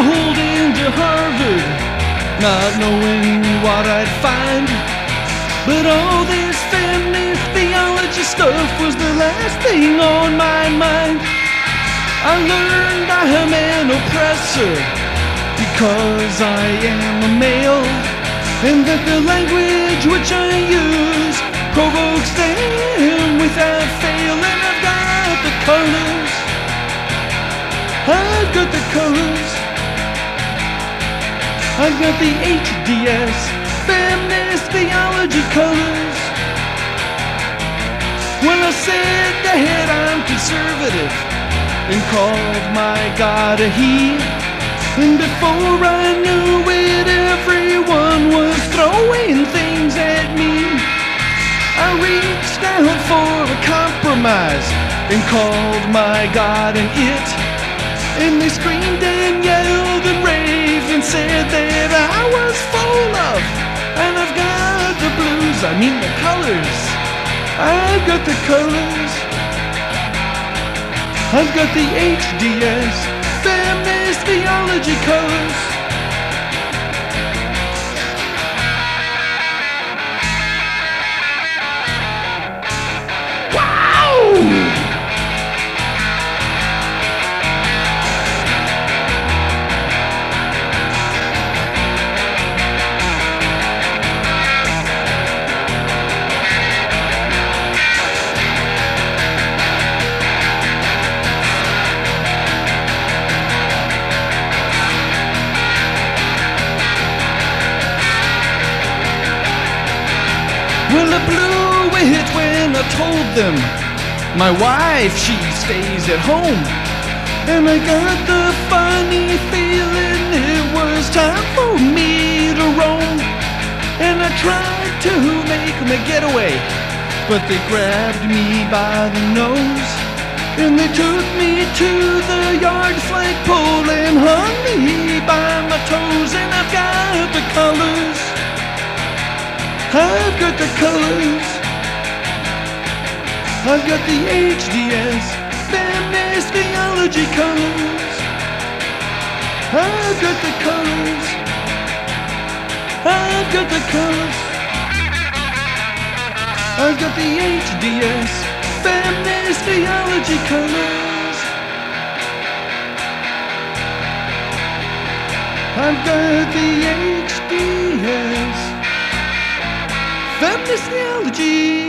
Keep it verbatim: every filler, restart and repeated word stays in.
enrolled into Harvard, not knowing what I'd find. But all this feminist theology stuff was the last thing on my mind. I learned I am an oppressor because I am a male, and that the language which I use provokes them without fail. And I've got the colors, I've got the colors, I've got the H D S, feminist theology colors. Well, I said that I'm conservative and called my God a he. And before I knew it, everyone was throwing things at me. I reached out for a compromise and called my God an it. And they screamed and yelled and raved and said that I was full of. And I've got the blues, I mean the colors, I've got the colors, I've got the H D S, feminist theology colors. Wow! Well, I blew it when I told them my wife, she stays at home. And I got the funny feeling it was time for me to roam. And I tried to make them a getaway, but they grabbed me by the nose. And they took me to the yard flagpole and hung me by my toes. And I've got the colors, I've got the colors, I've got the H D S, feminist theology colors. I've got the colors, I've got the colors, I've got the H D S, feminist theology colors. I've got the H D S, feminist theology